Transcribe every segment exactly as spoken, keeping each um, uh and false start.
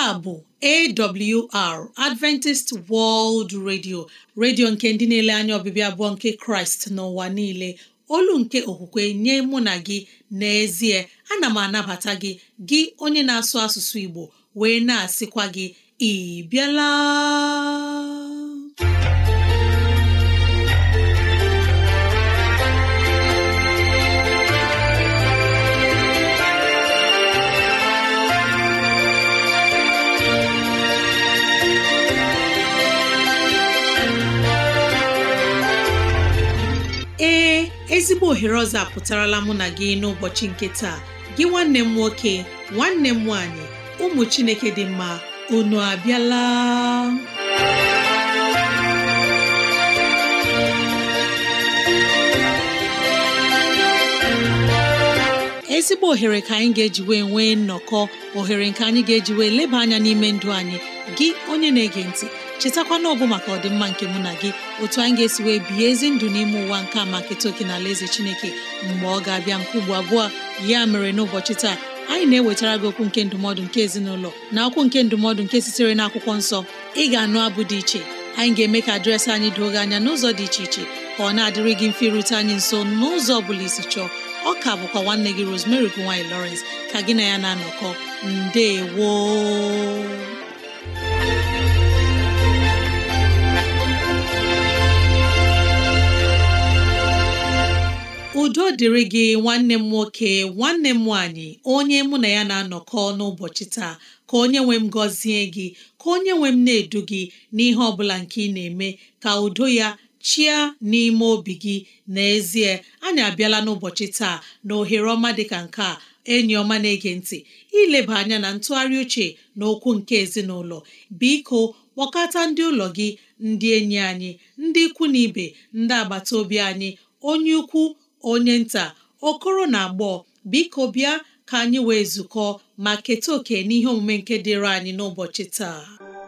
a bụ A W R Adventist World Radio, redio nke ndị na-ele anya ọbịbịa abụọ nke Kraịst n'ụwa niile, olu nke okwukwe nye mụ na gị. N'ezie, ana m anabata gị gị onye na-asụ asụsụ Igbo, wee na-asịkwa gị ị bịala. Ee, ezigbo ohere ọzọ apụtarala mụ na gị n'ụbọchị nke taa. Gị nwanne m nwoke, nwanne m nwanyị, ụmụ Chineke dị mma, unu abịala. Ezigbo ohere ka anyị ga-eji wee nwee nnọkọ, ohere nke anyị ga-eji wee leba anya n'ime ndụ anyị. Gị onye na-ege ntị, chetakwa na ọ bụ maka ọdịmma nke mụ na gị, otu anyị ga-esi wee bihe ezi ndụ n'ime ụwa nke a maka etoke na alaeze Chineke mgbe ọ ga-abịa nke ugbo abụọ. Ya mere n'ụbọchị taa, anyị na-ewetara gị okwu nke ndụmọdụ nke ezinụlọ na okwu nke ndụmọdụ nke sitere n'akwụkwọ nsọ. Ị ga-anụ abụ dị iche, anyị ga-eme ka adreesị anyị doo gị anya n'ụzọ dị iche iche, ka ọ na-adịrị gị mfe irute anyị nso n'ụzọ ọ bụla isi chọọ. Ọ ka bụkwa nwanne gị Rosemary Gowany Lawrence ka gị na ya na-anọkọ. Ndewo. Udo dịrị gị nwanne m nwoke, nwanne m nwanyị, onye mụ na ya na-anọkọ n'ụbọchị taa. Ka onye nwe m gọzie gị, ka onye nwe m na-edu gị n'ihe ọ bụla nke ị na-eme, ka udo ya chịa n'ime obi gị. N'ezie, anyị abịala n'ụbọchị taa na ohere ọma dịka nke a, enyi ọma na-ege ntị, ileba anya na ntụgharị uche na okwu nke ezinụlọ. Biko kpọkọta ndị ụlọ gị, ndị enyi anyị, ndị ikwu na ibe, ndị agbata obi anyị, onye ukwu onye nta, okoro na agbọghọ. Biko bịa ka anyị wee zukọ ma keta oke n'ihe omume nke dịrị anyị n'ụbọchị taa.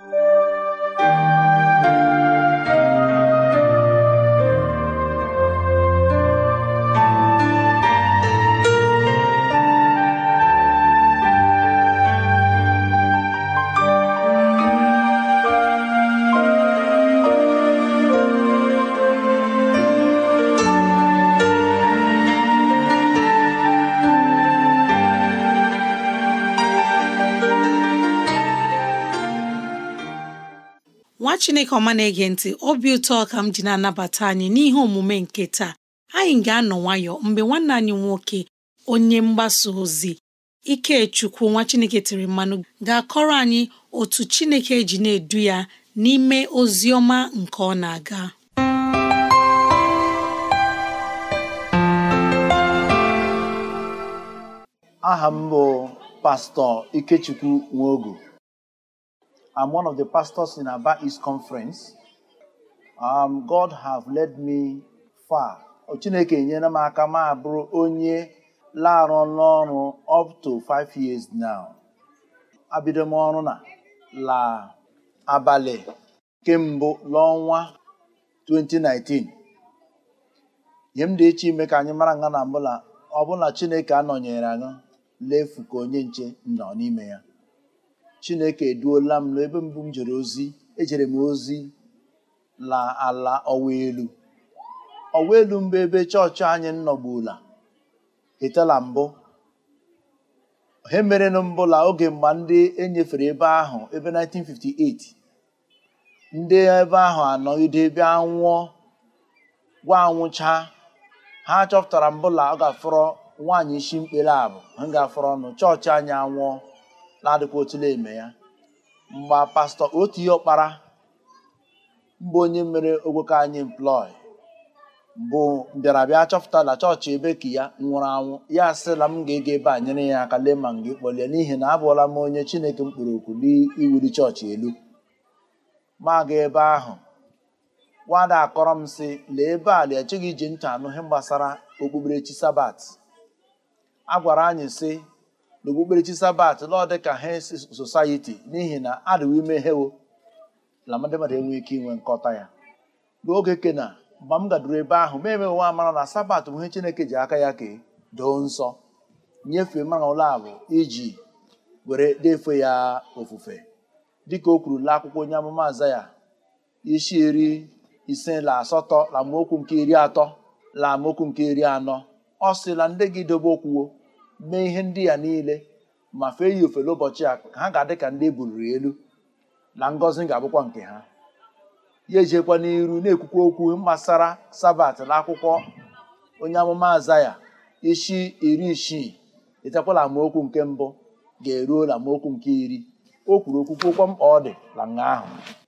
Nwa Chineke ọma na-ege ntị, obi ụtọ ka m ji na-anabata anyị n'ihe omume nke taa. Anyị ga-anọ nwayọ mgbe nwanne anyị nwoke, onye mgbasa ozi Ikechukwu nwa Chineke tiri mmanụ, ga-akọrọ anyị otu Chineke ji na-edu ya n'ime ozi ọma nke ọ na-aga. Aha m bụ Pastor Ikechukwu Nwogu. I'm one of the pastors in Aba East Conference. Um, God have led me far. Chineke enyere m aka m abụrụ onye larụ n'ọrụ up to five years now. Abido m ọrụ na la abalị kembụ n'ọnwa twenty nineteen. Ihe m dị echi ime ka anyị mara nga na mbụla ọbụla Chineke anọnyere anyị lefu ka onye nche nọ n'ime ya. Chineke eduola m n'ebe mbụ m jere ozi. Ejere m ozi la ala ọwa elu. Ọwa elu mbụ ebe chọọchị anyị nọgbula etela mbụ. He mere na mbụla oge mgbe ndị enyefere ebe ahụ ebe nineteen fifty-eight. Ndị ebe ahụ anọgide ebe anwụọ gwa anwụcha. Ha chọpụtara mbụla ọ ga-afọrọ nwaanyị isi mkpere abụ ha ga-afọrọ ọnụ chọọchị anyị anwụọ na-adịkwa otule eme ya. Mgbe pastọ otu ihe ọkpara mbụ onye mere ogwoke anyị employ bụ bịara bịa chọpụta na chọọchị ebe ka ya nwụrụ anwụ. Ya sịla m ga-ege ebe a nyere ya aka lee ma m ga-ekpọlie, n'ihi na abụọla m onye Chineke mkpụrụ okwu n'iwuli chọọchị elu. Ma ga ebe ahụ nwada akọrọ m sị, lee ebe a lee echeghị iji ntị anụ ihe gbasara okpukperechi Sabat. A gwara anyị sị n'okpukperechi Sabat lọọ dị ka Health Society, n'ihi na adịwo ime hewo la mmadụ mmadụ enwe ike inwe nkọta ya. N'oge kena mgbe m gaduru ebe ahụ ma emewe nwa mara na Sabat bụ ihe Chineke ji aka ya kee doo nsọ, nyefee mara ụlọ abụ iji were defe ya ofufe. dịka o kwuru n'akwụkwọ onye amụma Azaya isi iri ise na asatọ na amaokwu nke iri atọ na amaokwu nke iri anọ. Ọ sị na ndị gị dobe okwuwo mee ihe ndị ya niile ma fee ya ofele ụbọchị a, ha ga-adị ka ndị ebuliri elu na ngọzi ga-abụkwa nke ha. Ya ejekwa n'iru na-ekwukwa okwu gbasara sabat n'akwụkwọ onye amụma Azaya isi iri isii itekwala amaokwu nke mbụ ga-eruo na amaokwu nke iri. O kwuru okwu kwukwa mkpa ọ dị na nga ahụ.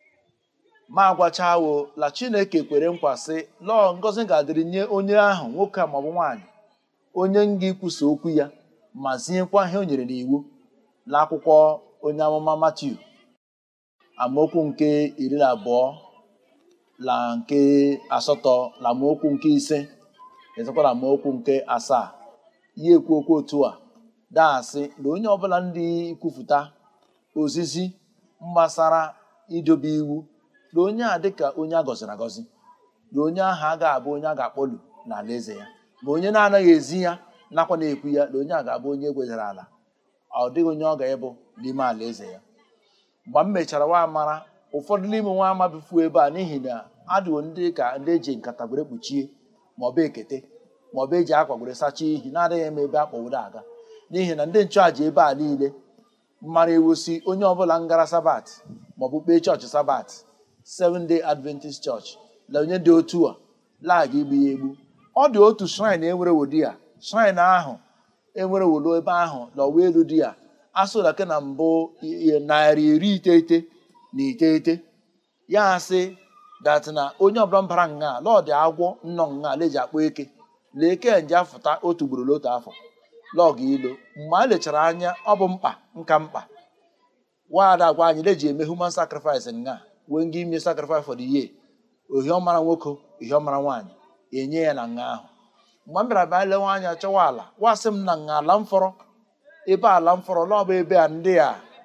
Ma agwachawo la Chineke kwere nkwa sị lọọ ngọzi ga-adịrị nye onye ahụ nwoke a maọbụ nwaanyị onye nga ikwusa okwu ya ma zinyekwa ihe o nyere n'iwu n'akwụkwọ onye amụma Matiu amaokwu nke iri na abụọ na nke asatọ na amaokwu nke ise ezekwara amaokwu nke asaa. Ya ekwu okwu otu a daasị na onye ọbụla ndị ikwupụta ozizi mgbasara idobe iwu na onye a dịka onye a gọziri agọzi, na onye ahụ a ga-abụ onye a ga-akpọlu n'ala eze ya, ma onye na-anaghị ezi ya nakwa na-ekwu ya na onye a ga-abụ onye egwezara ala, ọ dịghị onye ọ ga-ebu n'ime ala eze ya. Mgbe m mechara nwa amara ụfọdụ n'ime nwa ama bifuo ebe a n'ihi na adịwo ndị ka ndị eji nkata gwere kpuchie maọbụ ekete maọbụ eji akwa gwere sachaa ihi na-adịghị eme ebe akpọwụdo aga, n'ihi na ndị nchụàjà ebe a niile mara ewusi onye ọbụla ngara sabat maọbụ kpee chọọchị sabat Seventh Day Adventist Church na onye dị otu a laaga igbu ya egbu. Ọ dị otu shrine enwere wodi ya, shrine ahụ enwere wolo ebe ahụ na ọwa elu dị ya asụlake na mbụ narị iri iteghete na iteghete. Ya asị dat na onye ọbụla mbara nga lọdị agwọ nnọ nga leji akpọ eke leke nje afụta otu ugboro n'otu afọ lọg ilo. Mgbe a lechara anya ọ bụ mkpa nka mkpa nwaada agwa anyị leji eme human sacrifice nga wee nga ime sacrifice for the year, ohi ọmara nwoke ohi ọmara nwaanyị enye ya na nga ahụ. Mgbe m bịara bịa lewe anya chọwa ala wasị m na nga ala mfọrọ ebe ala mfọrọ n'ọbụ ebe a ndị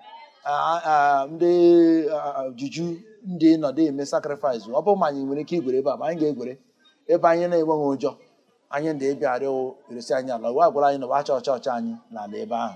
a ndị juju ndị nọdụ eme sacrifice. Ọ bụ ma anyị nwere ike igwere ebe a ma anyị ga-egwere ebe anyị na-enweghị ụjọ anyị ndị ebe arịọ eresi anyị ala wa gwara anyị na wa chọọ chọọchị anyị n'ala ebe ahụ.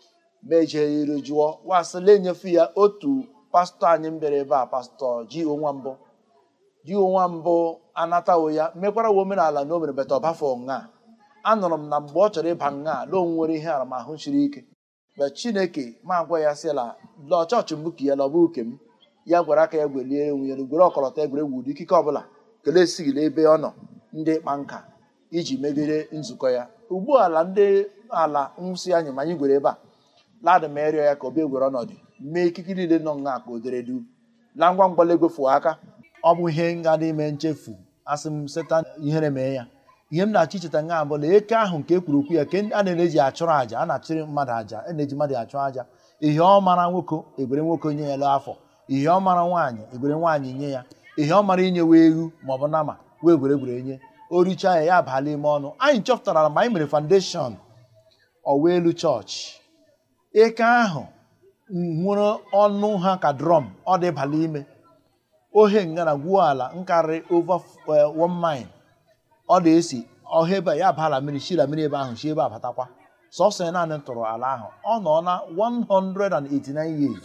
Mejere jụọ wasịla enyefe ya otu pastọ anyị mbere ebe a, pastọ ji onwa mbụ ji onwa mbụ anatawo ya mekwara wa omenala na o mere beta ọbafọ nga. Anụrụ m na mgbe ọ chọrọ ịba nga la o nwere ihe aramahụ siri ike, mgbe Chineke ma gwa ya sịla lọọ chọọchị mbụ ka ya lọbụ uke m, ya gwara aka ya gwelie enwe ya gwere ọkọlọtọ egwere wudo ikike ọbụla kelee esighị n'ebe ọ nọ ndị ịkpa nka iji megide nzukọ ya. Ugbu ala ndị ala nwụsị anyị ma anyị gwere ebe a ladị m erịọ ya ka obi egwere ọnọdụ mee ikike niile nọ nga ka o dere du na ngwa ngwala egwefu aka. Ọ bụ ihe nga n'ime nchefu asị m setan ihere mee ya. Ihe m na-achọ icheta nga abụla eke ahụ nke ekwuru okwu ya ke a na-eji achụrụ aja, a na-achịrị mmadụ aja, a na-eji mmadụ achụ aja. Ihe ọ mara nwoke egwere nwoke nye ya afọ, ihe ọ mara nwaanyị egwere nwaanyị nye ya, ihe ọ mara inye wee ewu maọbụ nama wee gwere gwere nye o richaa ya ya abala ime ọnụ. Anyị chọpụtara mgbe anyị mere foundation ọwa elu chọọchị eke ahụ nwere ọnụ ha ka drum ọ dị bala ime ohe nga na gwuo ala nkarị over one mile. Ọ dị esi ọha ebe ya bala mmiri shira mmiri ebe ahụ shi ebe abatakwa sọsọ ya naanị tụrụ ala ahụ. Ọ nọ na one hundred eighty-nine years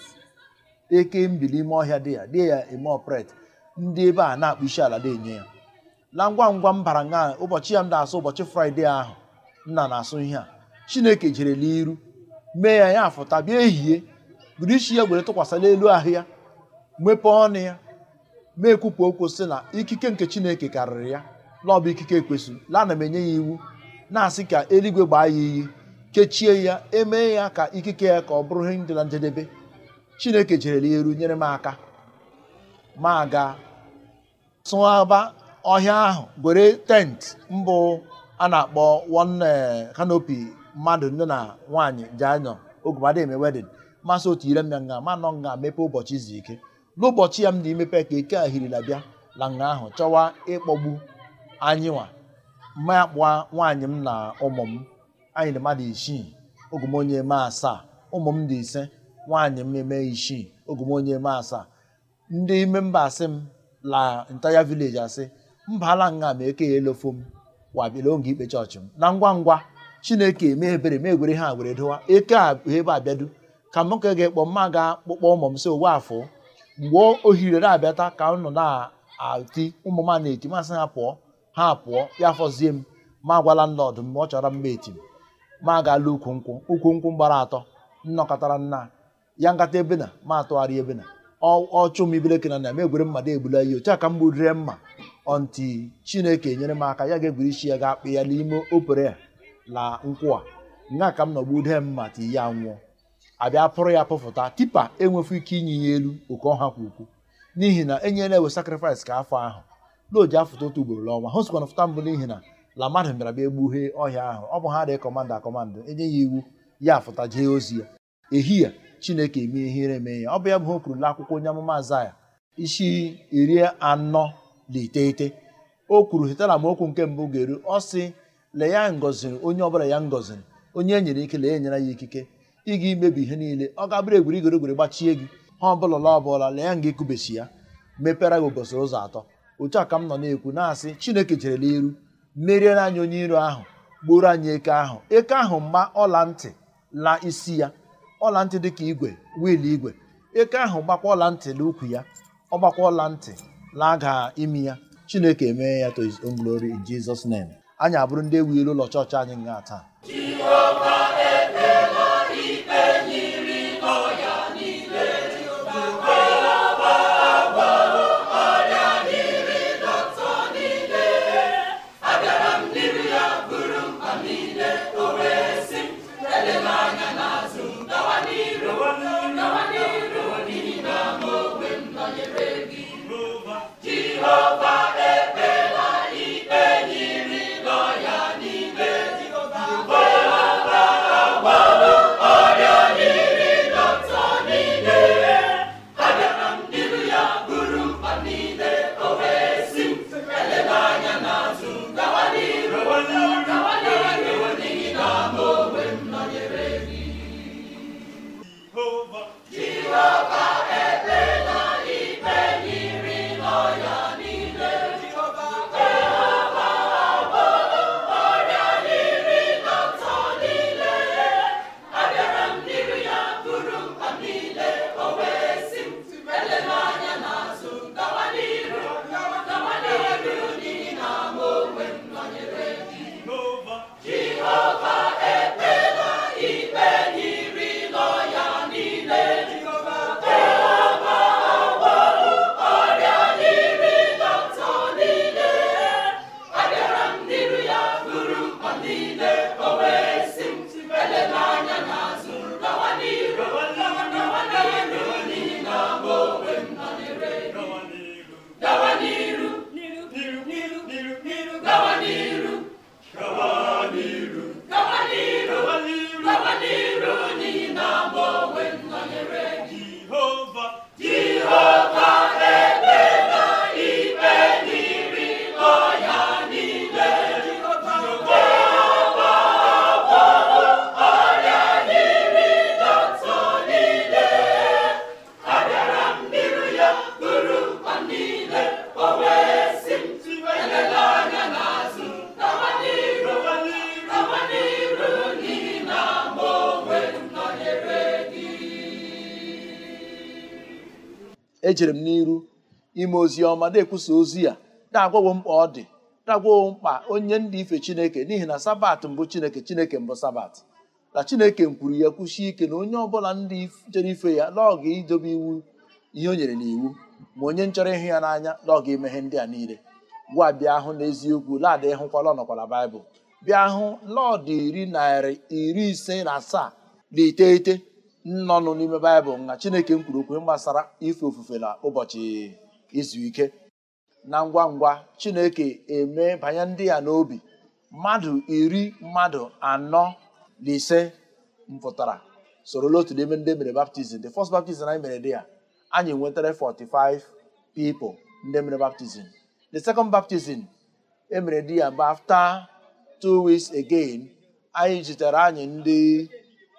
eke mbili ime ọhịa dị ya dị ya eme ọpret ndị ebe a na-akpụ isi ala dị enye ya. Na ngwa ngwa m bara nga ụbọchị ya m na-asụ ụbọchị fraịde ahụ nna na-asụ ihe a Chineke jere n'iru mee ya ya afụta bịa ehihie buru isi ya were tụkwasịla elu ahụ ya mepee ọnụ ya mee ekwupụ okwu sị na ikike nke Chineke karịrị ya n'ọbụ ikike ekwesị la na m enye ya iwu na-asị ka eluigwe gbaa ya iyi kechie ya emee ya ka ikike ya ka ọ bụrụ ihe dị na njedebe. Chineke jere n'iru nyere m aka ma aga tụaba ọhịa ahụ gwere tent mbụ a na-akpọ one canopy mmadụ nne na nwaanyị ji anọ ogumada eme wedin masị otu ire m ya nga ma nọ nga mepe ụbọchị izu ike. N'ụbọchị ya m na imepe ka eke ahiri na bịa la nga ahụ chọwa ịkpọgbu anyị nwa mma ya kpụa nwaanyị m na ụmụ m. Anyị dị mmadụ isii ogumonye eme asaa, ụmụ m dị ise, nwaanyị m eme isii ogumonye eme asaa. Ndị ime mba asị m la entire village asị mbala nga ma eke ya elofo m wabịala oge ikpe chọọchị m. Na ngwa ngwa Chineke eme ebere ma egwere ha were dowa eke a ebe abịadu ka m ka ga-ekpọ mma ga-akpụkpọ ụmụ m si ụwa afọ mgbe ohere na-abịata ka unu na-ati ụmụ m na-eti masị ha pụọ ha pụọ ya fọzie m ma gwala nlọdụ m ọ chọrọ mma eti m ma gaala ukwu nkwụ ukwu nkwụ gbara atọ nnọkọtara nna ya nkata ebe na ma atụgharị ebe na ọchụ m ibeleke na na m egwere mmadụ egbula ya otu a ka m gburire mma ọntị Chineke nyere m aka ya ga-egwuri isi ya ga-akpị ya n'ime opere ya la nkwụ a nga ka m nọgbude mma ti ya nwụọ abịa pụrụ ya pụfụta tipa enwefu ike inye ya elu oke ọha kwa ukwu n'ihi na enyela ewe sakrifis ka afọ ahụ na oji afụta otu ugboro n'ọnwa ha sikwana fụta mbụ n'ihi na la mmadụ bịara bịa egbughe ọhịa ahụ ọ bụ ha dị kọmanda akọmanda enye ya iwu ya afụta jee ozi ya ehihie Chineke eme ihe eme ya ọ bụ ya bụ ha kwuru n'akwụkwọ onye amụma Azaya isi iri anọ na iteghete o kwuru hetara m okwu nke mbụ ga-eru ọ sị lee ya ngọziri onye ọbụla ya ngọziri onye e nyere ike lee ya nyere ya ikike ịga imebi ihe niile ọ ga-abụrụ egwuri igorogoro gbachie gị ha ọbụla la ọbụla lee ya nga ekubesi ya mepere gị ụbọchị ụzọ atọ otu a ka m nọ na-ekwu na-asị Chineke jerela iru meriere anyị onye iro ahụ gboro anyị eke ahụ eke ahụ mgba ọla ntị la isi ya ọla ntị dịka igwe wiil igwe eke ahụ gbakwa ọla ntị n'ukwu ya ọ gbakwa ọla ntị laga imi ya Chineke emee ya to his own glory in Jesus name. Anyị abụrụ ndị ewu ilu ụlọ chọọchị anyị nga taa. Ejere m n'iru ime ozi ọma na-ekwusa ozi ya na-agwawo mkpa ọ dị na-agwawo mkpa onye ndị ife Chineke n'ihi na sabat mbụ Chineke Chineke mbụ sabat na Chineke kwuru ya kwusie ike na onye ọbụla ndị chere ife ya n'oge idobe iwu ihe o nyere n'iwu ma onye nchọrọ ịhụ ya n'anya n'oge imeghe ndị a niile gwa bịa hụ n'eziokwu ladị ịhụkwala ọnọkwala Baịbụl bịa hụ lọdụ iri narị iri ise na asaa na iteghete nnọnụ n'ime Baịbụl na Chineke m kwuru okwu gbasara ife ofufe na ụbọchị izu ike na ngwa ngwa Chineke eme banye ndị ya n'obi mmadụ iri mmadụ anọ na ise mpụtara soro otu n'ime ndị mere baptizim. The first baptizim anyị mere dị ya anyị nwetara forty-five people ndị mere baptizim. The second baptism emere dị ya bụ after two weeks again anyị jitere anyị ndị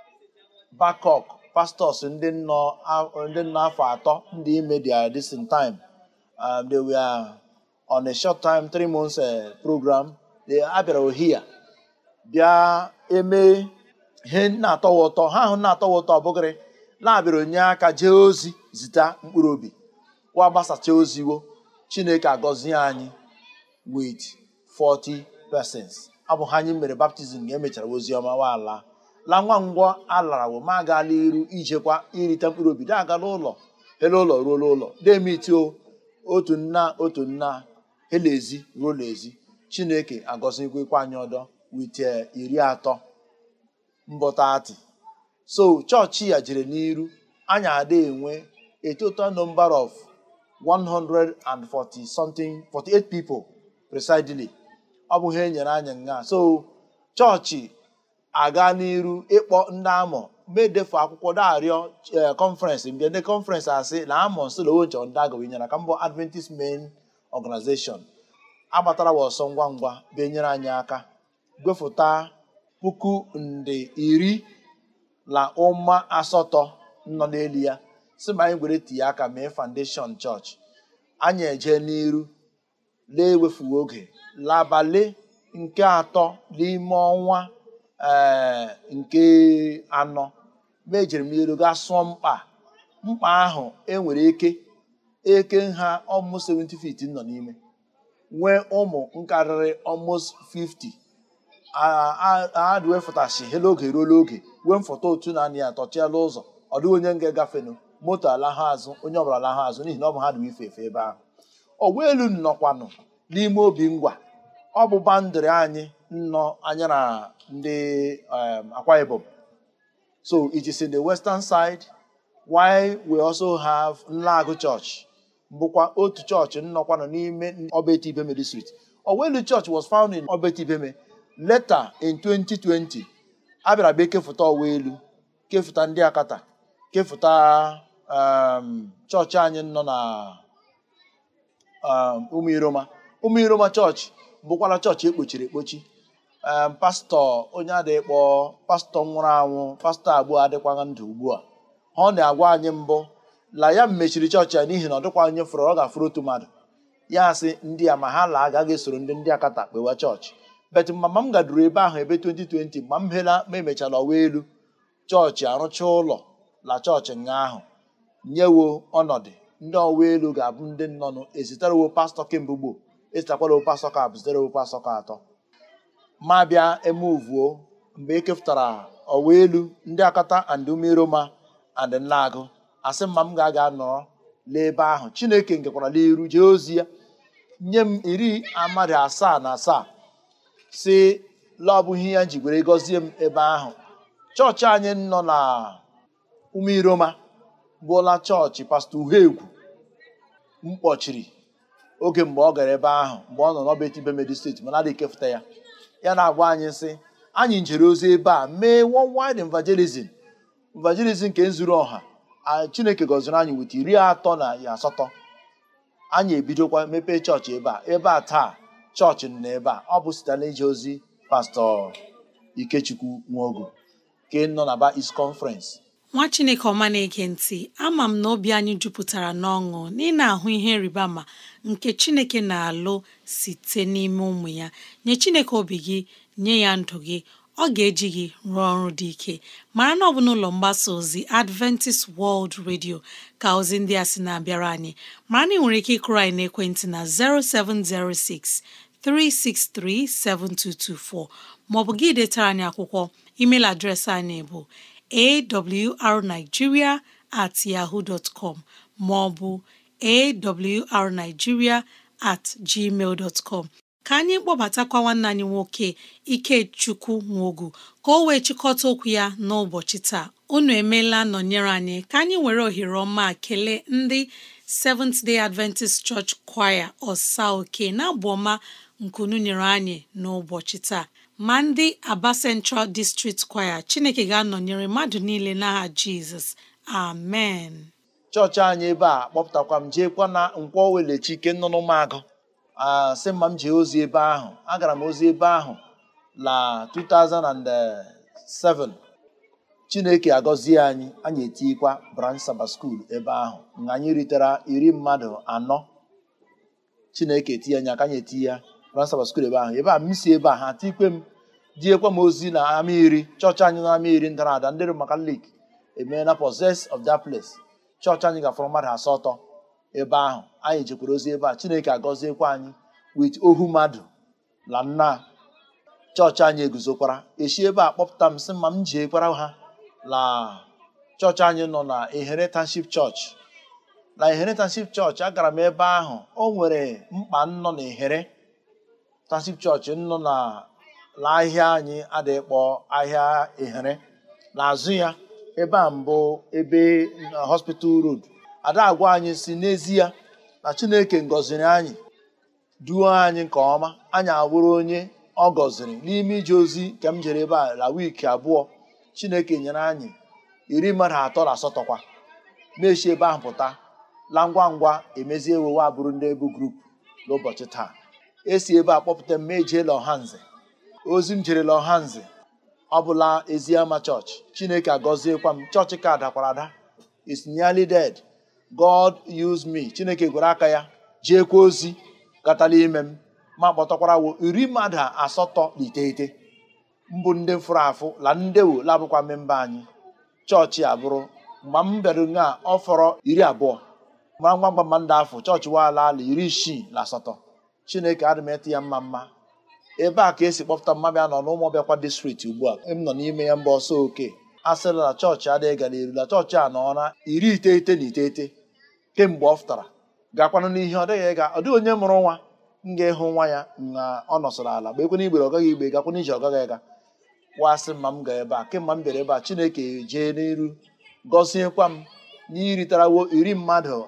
Bakok pastors ndị nọ ndị nọ afọ atọ ndị ime their distant time. Um, they were on a short time three months uh, program. They abịara here bịa eme ihe na-atọwa ụtọ ha ahụ na-atọwa ụtọ ọbụgịrị na-abịara onye aka jee ozi zita mkpụrụ obi wa gbasacha oziwo Chineke agọzie anyị with forty persons. Abụ ha anyị mere baptizim ga emechara ozi ọma wa ala la nwa ngwọ alarawo ma agaala iru ijekwa irite mkpụrụ obi da agala ụlọ ele ụlọ ruo ụlọ demitio otu nna otu nna elezi ruo lezi. Chineke agọzikwekwa anyị ọdọ with iri atọ mbọta atị. So chọọchị ya jere n'iru anyị ada enwe a total number of one hundred forty something forty-eight people presidely. Ọ bụ ihe nyere anyị nga. So chọọchị aga n'iru ịkpọ ndị amọ medefu akwụkwọ darịọ conference mgbe ndị conference asị na amọ nsolowo nchọ ndị agawe nyere ka mbọ Adventist Main Organization agbatara wa ọsọ ngwa ngwa benyere anyị aka gwefụta puku nde iri na ụma asatọ nọ n'elu ya si ma anyị gwere tinye aka mee foundation church. Anyị eje n'iru lee wefuo oge l'abalị nke atọ n'ime ọnwa ee nke anọ mejere m iru ga sụọ mkpa mkpa ahụ enwere eke eke ha almost seventy feet nọ n'ime nwee ụmụ nkarịrị almost fifty adwefụtashi hele oge ruola oge wee mfọta otu naanị ya tọchiala ụzọ ọ dịghị onye nga gafenụ moto alahụ azụ onye ọbụla lahụ azụ n'ihi na ọ bụ ha dị ife efe ebe ahụ. Ọgwụelu nnọkwanụ n'ime obi ngwa ọ bụ bandịrị anyị nnọ anya na ndị Akwa Ibom. So it is in the western side while we also have Nlagu Church bụkwa otu chọọchị nnọkwanụ n'ime Obeti Ibeme district. Ọgwụelu Church was found in Obeti Ibeme. Later in twenty twenty abịara be kefụta Ọgwụelu kefụta ndị Akata kefụta um, chọọchị anyị nọ na um, Umuiroma. Umuiroma chọọchị bụkwara chọọchị ekpochiri ekpochi. Um, pastọ onye adịghị kpọ pastọ nwụrụ anwụ pastọ abụọ adịkwaghị ndụ ugbu a. Ọ na-agwa anyị mbụ la ya mechiri chọọchị ya n'ihi na ọ dịkwa onye fụrụ ọ ga-afụrụ otu mmadụ ya sị ndị a ma ha la agaghị esoro ndị ndị Akata kpewa chọọchị. Bet mama m gaduru ebe ahụ ebe twenty twenty ma m hela ma emechala Ọgwụelu chọọchị arụcha ụlọ la chọọchị nga ahụ nyewo ọnọdụ ndị Ọgwụelu ga-abụ ndị nnọnụ ezitarewo pastọ kemgbe gboo ezitakwarawo pastọ ka abụ ziterewo pastọ ka atọ ma bịa emuvuo mgbe ekefụtara Ọgwụelu ndị Akata and Umuiroma and Nlagu asị mma m ga-aga nọrọ n'ebe ahụ. Chineke ngekwara n'iru jee ozi ya nye m iri amadị asaa na asaa si la ọ bụghị ya ji were gọzie m ebe ahụ. Chọọchị anyị nọ na Umuiroma bụla chọọchị pastọ Uhegwu mkpọchiri oge mgbe ọ gara ebe ahụ mgbe ọ nọ n'Obeti Ibeme district mana adịghị ekefụta ya ya na-agwa anyị sị anyị njere ozi ebe a mee worldwide evangelism evangelism nke nzuru ọha. Chineke gọziri anyị wit iri atọ na asatọ. Anyị ebidokwa mepee chọọchị ebe a ebe a taa chọọchị nọ ebe a ọ bụ site n'ije ozi pastọ Ikechukwu Nwogu ke nọ na ba East Conference. Nwa Chineke ọma na-ege ntị, ama m na obi anyị jupụtara n'ọṅụ na ị na-ahụ ihe rịbama nke Chineke na-alụ site n'ime ụmụ ya. Nye Chineke obi gị, nye ya ndụ gị, ọ ga-eji gị rụọ ọrụ dị ike. Mara na ọ bụ n'ụlọ mgbasa ozi Adventist World Radio ka ozi ndị a sị na-abịara anyị. Mara na ị nwere ike ịkụrụ anyị n'ekwentị na zero seven zero six three six three seven two two four maọbụ gị detara anyị akwụkwọ. Email adreesị anyị bụ awrnigeria at yahoo dot com maọbụ awrnigeria at gmail dot com. Ka anyị kpọbatakwa nwanne anyị nwoke Ikechukwu Nwogu ka o wee chịkọta okwu ya n'ụbọchị taa. Unu emeela nọnyere anyị ka anyị were ohere ọma kelee ndị Seventh Day Adventist Church Choir Ọsa Oke na-abụ ọma nkunu nyere anyị n'ụbọchị taa, ma ndị Aba Central District Choir. Chineke ga-anọnyere mmadụ niile n'aha Jizọs, amen. Chọọchị anyị ebe a kpọpụtakwa m jeekwa na Nkwọ Welechike nọ n'Ụmụagụ. Uh, sị mma m jee ozi ebe ahụ agara m ozi ebe ahụ na two thousand seven. Chineke agọzie anyị anyị etikwa Branch Sabbath School ebe ahụ na anyị ritere iri mmadụ anọ. Chineke eti anyị aka anyị eti ya Branch Sabbath School ebe ahụ ebe a m si ebe a ha tikwe m diekwa m ozi na Amairi chọọchị anyị na Amairi ndara ada ndị Roman Catholic emeela possess of that place. Chọọchị anyị gafọrọ mmadụ asatọ ebe ahụ. Anyị jekwara ozi ebe a. Chineke agọziekwa anyị with ohu mmadụ na nna. Chọọchị anyị eguzokwara. Esi ebe a kpọpụta m sị ma m jeekwara ha na chọọchị anyị nọ na Inheritance Church. Na Inheritance Church agara m ebe ahụ. O nwere mkpa nnọ na Inheritance Church nọ na n'ahịa anyị adịghị kpọ ahịa Ihere. N'azụ ya ebe a mbụ ebe Hospital Road. Ada agwa anyị si n'ezie na Chineke ngọziri anyị duo anyị nke ọma. Anyị awụrụ onye ọ gọziri n'ime ije ozi ka m jere ebe a la wiiki abụọ. Chineke nyere anyị iri mmadụ atọ na asatọ kwa. Mechi ebe ahụ pụta la ngwa ngwa emezie ewewe abụrụ ndị ebu grup n'ụbọchị taa. Esi ebe a kpọpụta m eje Lọhanze. Ozi m jere Lọhanze ọ bụla Eziama chọọchị. Chineke agọziekwa m. Chọọchị ka dakwara ada. It's nearly dead. God used me. Chineke gwara aka ya jeekwa ozi gatala ime m ma kpọtakwara wo iri mmadụ asatọ na iteghete mbụ ndị fụrụ afụ la ndewo labụkwa memba anyị. Chọọchị abụrụ mgbe m bịara nga ọ fọrọ iri abụọ mara ngwa ngwa mma ndị afọ chọọchị waala ala iri isii na asatọ. Chineke adị m eti ya mma mma. Ebe a ka esi kpọpụta mmadụ ya nọ n'Ụmụọbịakwa district ugbu a. M nọ n'ime ya mba ọsọ oke. A sịrị na chọọchị adịghị gara eru la chọọchị a nọ na iri iteghete na iteghete kemgbe ọ fụtara. Gakwanụ n'ihe ọ dịghị ịga. Ọ dịghị onye mụrụ nwa m ga-ịhụ nwa ya na ọ nọsọrọ ala gba ekwe n'igbere ọ gaghị igbe gakwa n'ije ọ gaghị ịga. Wasị ma m ga ebe a kemgbe m bịara ebe a. Chineke jee n'iru gọziekwa m n'iritarawo iri mmadụ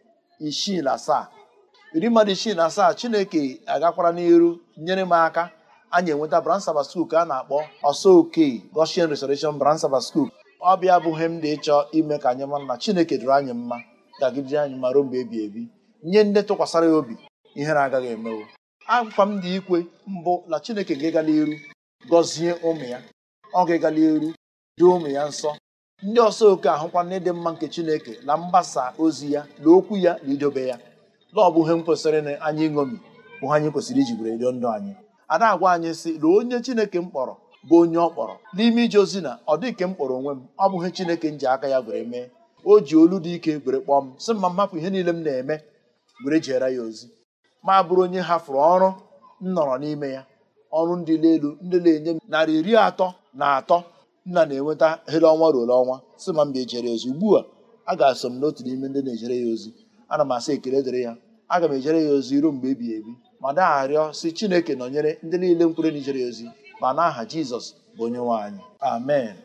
isii na asaa. Iri mmadụ isii na asaa. Chineke agakwara n'iru nyere m aka. Anyị enweta Brown Sabbath School ka a na-akpọ ọsọ oke Goshen Restoration Brown Sabbath School. Ọ bịa abụghị m dị ịchọ ime ka anyị mara na Chineke dụrụ anyị mma gagide anyị ma ruo mgbe ebi ebi. Nye ndị tụkwasara ya obi ihere agaghị emewo. Akwa m dị ikwe mbụ na Chineke ga-egala iru gọzie ụmụ ya. Ọ ga-egala iru dị ụmụ ya nsọ. Ndị ọsọ oke ahụkwa na ịdị mma nke Chineke na mgbasa ozi ya na okwu ya na idobe ya. Na ọ bụghị m kwesịrị na anyị ṅomi bụ anyị kwesịrị iji were rio ndụ anyị. Ada agwa anyị sị na onye Chineke m kpọrọ bụ onye ọ kpọrọ. N'ime ije ozi na ọ dị ike m kpọrọ onwe m. Ọ bụghị Chineke m ji aka ya were mee. O ji olu dị ike were kpọọ m sị ma m hapụ ihe niile m na-eme were jeere ya ozi. Ma bụrụ onye hafụrụ ọrụ m nọrọ n'ime ya. Ọrụ ndị elu ndị na-enye m narị iri atọ na atọ nna na-enweta hele ọnwa ruo ọnwa. Sị ma m ga-ejere ya ozi. Ugbu a a ga-asọ m n'otu n'ime ndị na-ejere ya ozi. Ana m asị ekele dịrị ya. Aga m ejere ya ozi ruo mgbe ebighị ebi. Ma na-arịọ si Chineke nọnyere ndị niile m kwere n'ijere ya ozi ma n'aha Jizọs bụ onye nwe anyị. Amen.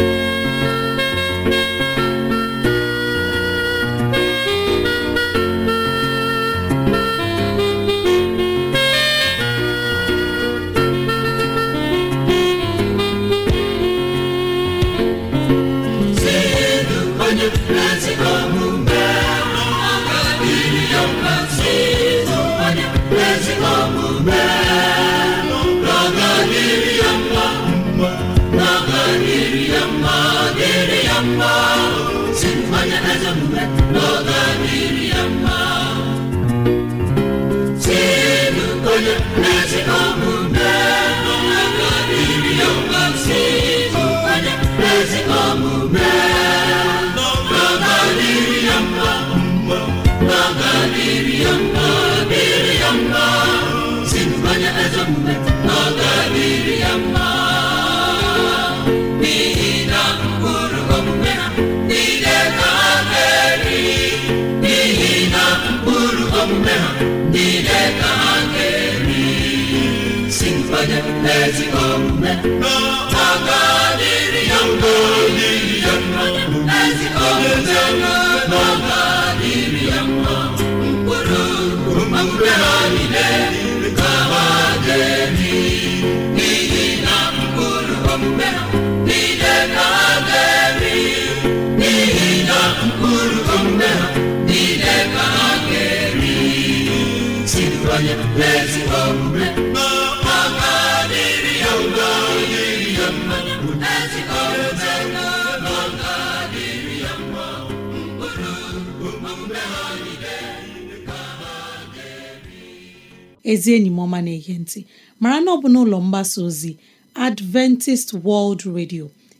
Ezi enyi m ọma na-ege ntị mara na ọ bụ n'ụlọ mgbasa ozi Adventist World Radio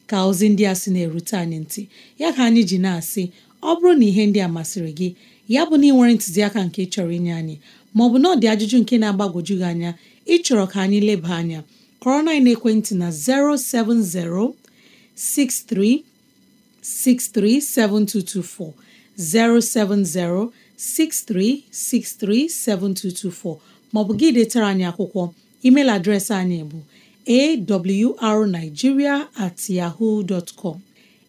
ka ozi ndị a sị na-erute anyị ntị. Ya ka anyị ji na-asị, ọ bụrụ na ihe ndị a masịrị gị, ya bụ na ị nwere ntụziaka nke chọrọ inye anyị, maọbụ na ọ dị ajụjụ nke na-agbagwoju gị anya ịchọrọ ka anyị leba anya, kọrọ na ekwentị na zero seven zero six three six three seven two two four zero seven zero six three six three seven two two four maọbụ gị detara anyị akwụkwọ. Email adreesị anyị bụ awrnigeria at yahoo dot com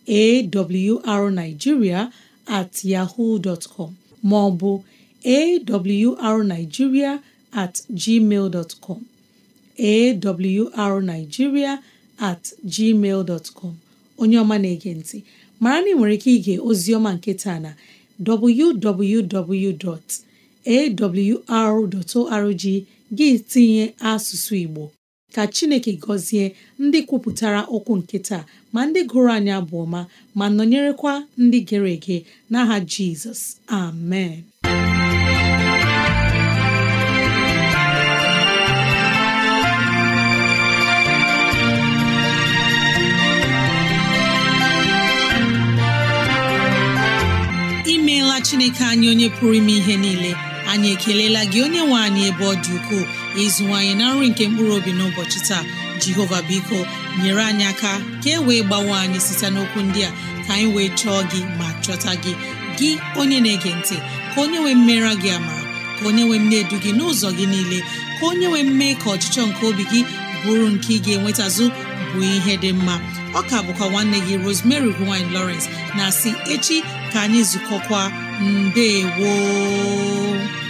awrnigeria at yahoo dot com maọbụ awrnigeria at gmail dot com awrnigeria at gmail dot com. Onye ọma na-ege ntị, mara na ị nwere ike ige ozi ọma nke taa na w w w dot a w r dot org gị tinye asụsụ Igbo. Ka Chineke gọzie ndị kwupụtara okwu nke taa, ma ndị gụrụ anyị abụ ọma, ma nọnyerekwa ndị gere ege n'aha Jizọs, amen. Imeela Chineke anyị onye pụrụ ime ihe niile, anyị ekelela gị onye nwe anyị ebe ọ dị ukwuu ịzụwanyị na nri nke mkpụrụ obi n'ụbọchị taa. Jehova biko nyere anyị aka ka e wee gbawe anyị site n'okwu ndị a, ka anyị wee chọọ gị ma chọta gị, gị onye na-ege ntị, ka onye wee mmera gị amara, ka onye wee na-edu gị n'ụzọ gị niile, ka onye wee mee ka ọchịchọ nke obi gị bụrụ nke ị ga-enwetazụ bụ ihe dị mma. Ọ ka bụkwa nwanne gị Rosemary Gowany Lawrence na-asị echi ka anyị zukọkwa. Ndewo.